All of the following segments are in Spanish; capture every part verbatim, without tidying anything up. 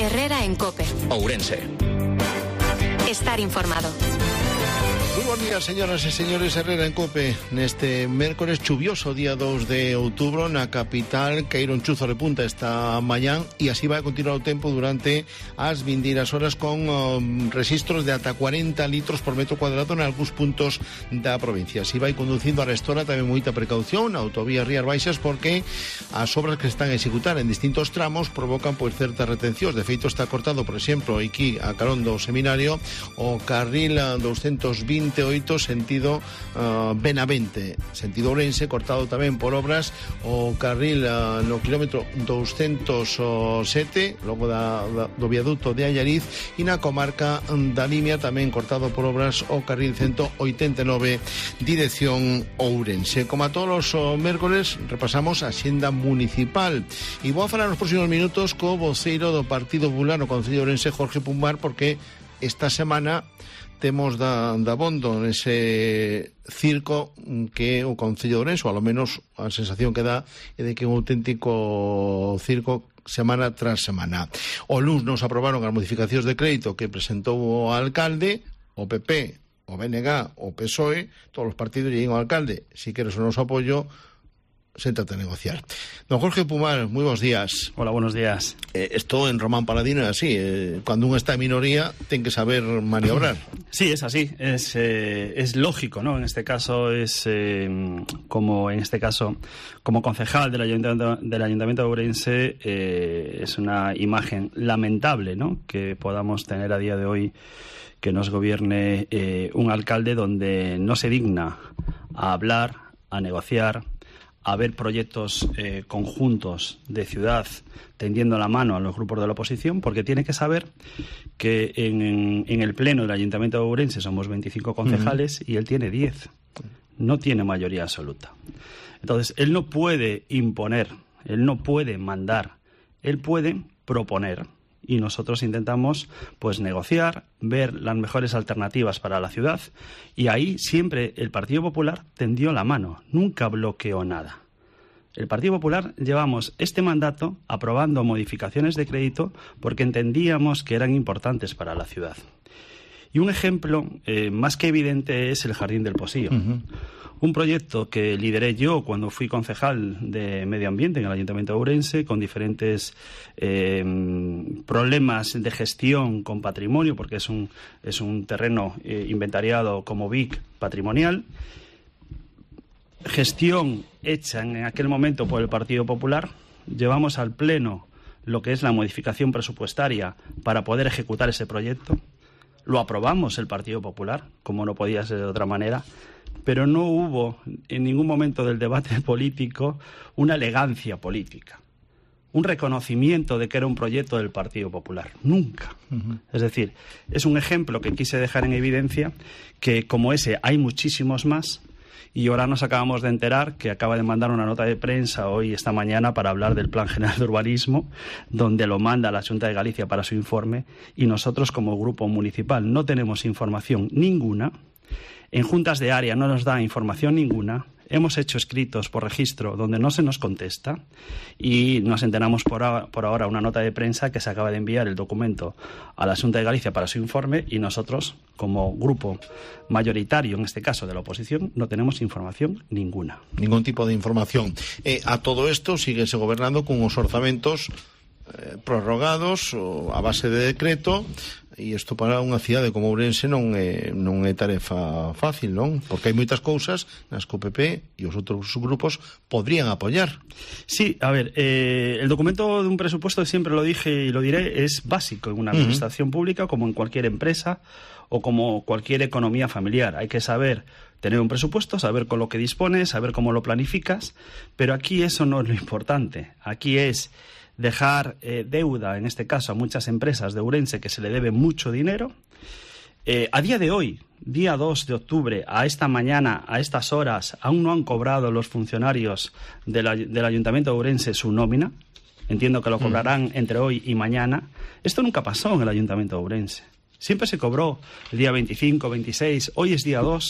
Herrera en COPE. Ourense. Estar informado. Muy buenos días, señoras e señores. Herrera en COPE neste mércores chuvioso, día dos de outubro, na capital. Caíro un chuzo de punta esta mañán e así vai continuar o tempo durante as vindeiras horas con um, registros de ata cuarenta litros por metro cuadrado en algúns puntos da provincia. Así vai conducindo a restora tamén moita precaución na autovía Rías Baixas, porque as obras que están a executar en distintos tramos provocan pois certas retencións. De feito está cortado, por exemplo, aquí a carón do Seminario o carril doscientos veinte sentido uh, Benavente, sentido Ourense, cortado tamén por obras o carril uh, no kilómetro doscientos sete, logo da, da, do viaducto de Allariz, e na comarca da Limia tamén cortado por obras o carril ciento oitenta e nove dirección Ourense. Como a todos os mércores, repasamos a xenda municipal e vou a falar nos próximos minutos co voceiro do Partido Popular no Concello de Ourense, Jorge Pumar, porque esta semana temos da, da bondo nese circo que o Concello de Ourense, ou ao menos a sensación que dá é de que é un auténtico circo semana tras semana. O luns nos aprobaron as modificacións de crédito que presentou o alcalde, o P P, o B N G, o P S O E, todos os partidos lle din ao alcalde: si queres o noso apoio, séntate a negociar. Don Jorge Pumar, moi bons días. Hola, buenos días. Eh, esto en Román Paladino é así, eh, cando un está en minoría ten que saber maniobrar. Sí, es así, es, eh, es lógico, ¿no? En este caso es eh, como en este caso como concejal del Ayuntamiento, del Ayuntamiento de Ourense, eh, es una imagen lamentable, ¿no?, que podamos tener a día de hoy que nos gobierne eh, un alcalde donde no se digna a hablar, a negociar, a ver proyectos eh, conjuntos de ciudad tendiendo la mano a los grupos de la oposición, porque tiene que saber que en, en, en el pleno del Ayuntamiento de Ourense somos veinticinco concejales uh-huh. y él tiene diez. No tiene mayoría absoluta. Entonces, él no puede imponer, él no puede mandar, él puede proponer. Y nosotros intentamos pues negociar, ver las mejores alternativas para la ciudad, y ahí siempre el Partido Popular tendió la mano, nunca bloqueó nada. El Partido Popular llevamos este mandato aprobando modificaciones de crédito porque entendíamos que eran importantes para la ciudad. Y un ejemplo eh, más que evidente es el Jardín del Posillo. Uh-huh. Un proyecto que lideré yo cuando fui concejal de Medio Ambiente en el Ayuntamiento de Ourense, con diferentes eh, problemas de gestión con patrimonio, porque es un, es un terreno eh, inventariado como B I C patrimonial. Gestión hecha en aquel momento por el Partido Popular. Llevamos al Pleno lo que es la modificación presupuestaria para poder ejecutar ese proyecto. Lo aprobamos el Partido Popular, como no podía ser de otra manera, pero no hubo en ningún momento del debate político una elegancia política, un reconocimiento de que era un proyecto del Partido Popular. Nunca. Uh-huh. Es decir, es un ejemplo que quise dejar en evidencia, que como ese hay muchísimos más. Y ahora nos acabamos de enterar que acaba de mandar una nota de prensa hoy, esta mañana, para hablar del Plan General de Urbanismo, donde lo manda la Xunta de Galicia para su informe, y nosotros como grupo municipal no tenemos información ninguna. En juntas de área no nos da información ninguna. Hemos hecho escritos por registro donde no se nos contesta, y nos enteramos por ahora, por ahora una nota de prensa que se acaba de enviar el documento a la Xunta de Galicia para su informe, y nosotros, como grupo mayoritario, en este caso de la oposición, no tenemos información ninguna. Ningún tipo de información. Eh, a todo esto síguese gobernando con os orzamentos eh, prorrogados o a base de decreto. E isto para unha cidade como Ourense non é, non é tarefa fácil, non? Porque hai moitas cousas nas que o P P e os outros grupos podrían apoyar. Sí, a ver, eh, el documento de un presupuesto, siempre lo dije y lo diré, es básico en una administración uh-huh. pública, como en cualquier empresa o como cualquier economía familiar. Hay que saber tener un presupuesto, saber con lo que dispones, saber cómo lo planificas, pero aquí eso no es lo importante. Aquí es dejar eh, deuda, en este caso a muchas empresas de Ourense que se le debe mucho dinero. Eh, a día de hoy, día dos de octubre, a esta mañana, a estas horas, aún no han cobrado los funcionarios de la, del Ayuntamiento de Ourense su nómina. Entiendo que lo cobrarán entre hoy y mañana. Esto nunca pasó en el Ayuntamiento de Ourense. Siempre se cobró el día veinticinco, veintiséis, hoy es día dos.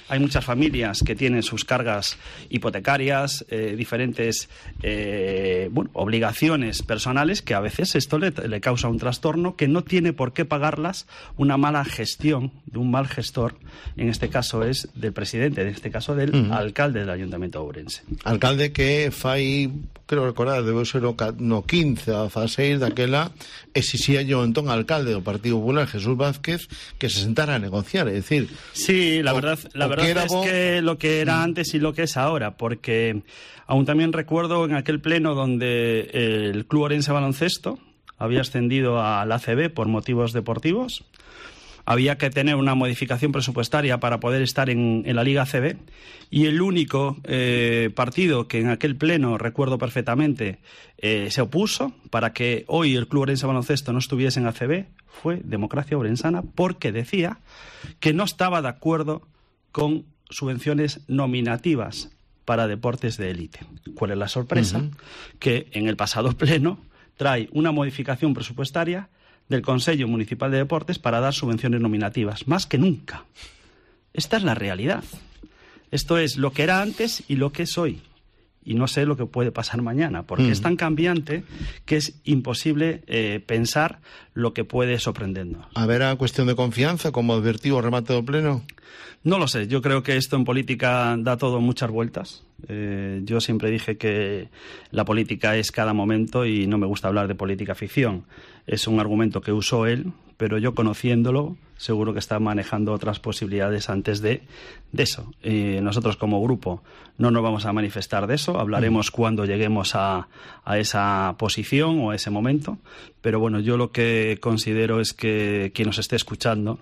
hay muchas familias que tienen sus cargas hipotecarias, eh, diferentes eh, bueno, obligaciones personales, que a veces esto le, le causa un trastorno que no tiene por qué pagarlas una mala gestión de un mal gestor, en este caso es del presidente, en este caso del uh-huh. alcalde del Ayuntamiento de Ourense. Alcalde que fai, creo recordar, debe ser o no quince a seis daquela, exixía yo entón alcalde do Partido Popular, Jesús Vázquez, que se sentara a negociar, es decir... Sí, la o, verdad, la verdad que es bo... que lo que era antes y lo que es ahora, porque aún también recuerdo en aquel pleno donde el Club Ourense Baloncesto había ascendido al A C B por motivos deportivos. Había que tener una modificación presupuestaria para poder estar en, en la Liga A C B, y el único eh, partido que en aquel pleno, recuerdo perfectamente, eh, se opuso para que hoy el Club Ourense Baloncesto no estuviese en A C B fue Democracia Ourensana, porque decía que no estaba de acuerdo con subvenciones nominativas para deportes de élite. ¿Cuál es la sorpresa? Uh-huh. Que en el pasado pleno trae una modificación presupuestaria del Consejo Municipal de Deportes para dar subvenciones nominativas, más que nunca. Esta es la realidad. Esto es lo que era antes y lo que es hoy. Y no sé lo que puede pasar mañana, porque mm. es tan cambiante que es imposible eh, pensar lo que puede sorprendernos. ¿Haberá cuestión de confianza, como advertido o remate do pleno? No lo sé, yo creo que esto en política da todo muchas vueltas. Eh, yo siempre dije que la política es cada momento y no me gusta hablar de política ficción. Es un argumento que usó él, pero yo conociéndolo seguro que está manejando otras posibilidades antes de, de eso. Y nosotros como grupo no nos vamos a manifestar de eso, hablaremos mm. cuando lleguemos a, a esa posición o a ese momento, pero bueno, yo lo que considero es que quien nos esté escuchando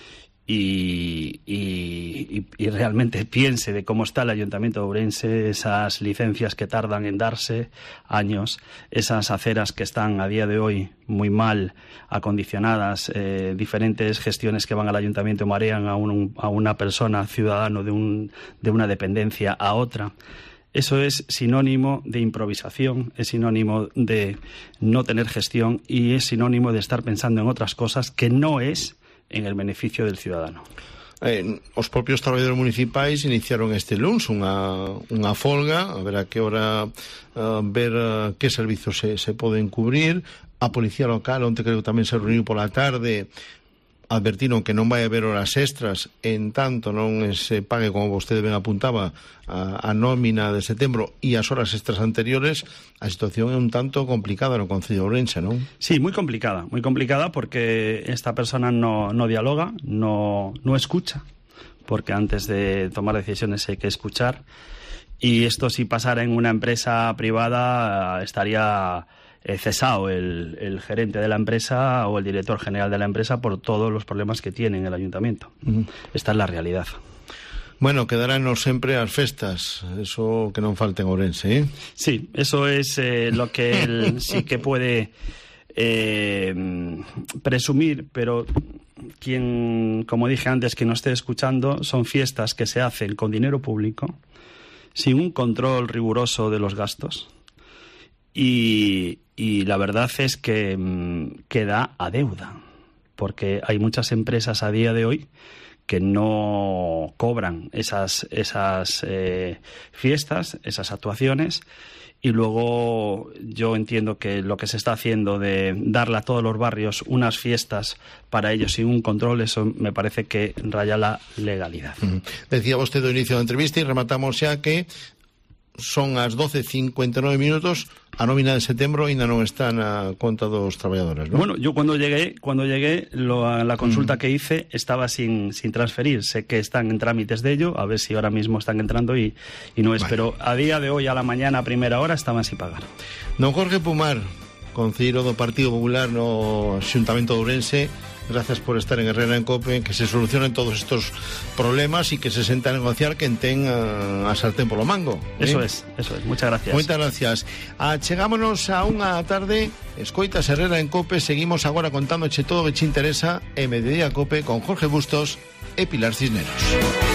Y, y, y realmente piense de cómo está el Ayuntamiento de Ourense, esas licencias que tardan en darse años, esas aceras que están a día de hoy muy mal acondicionadas, eh, diferentes gestiones que van al Ayuntamiento marean a, un, a una persona, ciudadano de, un, de una dependencia a otra. Eso es sinónimo de improvisación, es sinónimo de no tener gestión y es sinónimo de estar pensando en otras cosas que no es en el beneficio del ciudadano. Eh, os propios traballadores municipais iniciaron este luns unha, unha folga, a ver a que hora uh, ver uh, que servizos se, se poden cubrir. A Policía Local, onde creo que tamén se reuniu pola tarde, advertiron que non vai haber horas extras en tanto non se pague, como vostede ben apuntaba, a, a nómina de setembro e as horas extras anteriores. A situación é un tanto complicada no Concello de Ourense, non? Sí, moi complicada, moi complicada porque esta persona no, no dialoga, no, no escucha, porque antes de tomar decisiones hay que escuchar, y esto si pasara en una empresa privada estaría Eh, cesado el, el gerente de la empresa o el director general de la empresa por todos los problemas que tiene en el ayuntamiento. Uh-huh. Esta es la realidad. Bueno, quedaránnos sempre as festas, eso que non falte en Ourense, ¿eh? Sí, eso es eh, lo que él sí que puede eh, presumir, pero quien, como dije antes, que nos esté escuchando, son fiestas que se hacen con dinero público, sin un control riguroso de los gastos. Y, y la verdad es que mmm, queda a deuda, porque hay muchas empresas a día de hoy que no cobran esas, esas eh, fiestas, esas actuaciones, y luego yo entiendo que lo que se está haciendo de darle a todos los barrios unas fiestas para ellos sin un control, eso me parece que raya la legalidad. Uh-huh. Decía usted al inicio da entrevista y rematamos xa que son as doce e cincuenta e nove minutos, a nómina de setembro ainda non está na conta dos traballadores, ¿no? Bueno, yo cuando llegué, cuando llegué lo, la consulta mm. que hice estaba sin, sin transferir. Sé que están en trámites de ello, a ver si ahora mismo están entrando y, y no es, vale. Pero a día de hoy, a la mañana, a primera hora, estaban sin pagar. Don Jorge Pumar, concelleiro do Partido Popular no Xuntamento de Ourense, gracias por estar en Herrera en Cope, que se solucionen todos estos problemas y que se senta a negociar quen ten a, a sartén polo mango. Eso ¿eh? es, eso es. Muchas gracias. Muchas gracias. Achegámonos a unha tarde, escoitas Herrera en Cope, seguimos agora contándoche todo o que te interesa en Mediodía Cope con Jorge Bustos e Pilar Cisneros.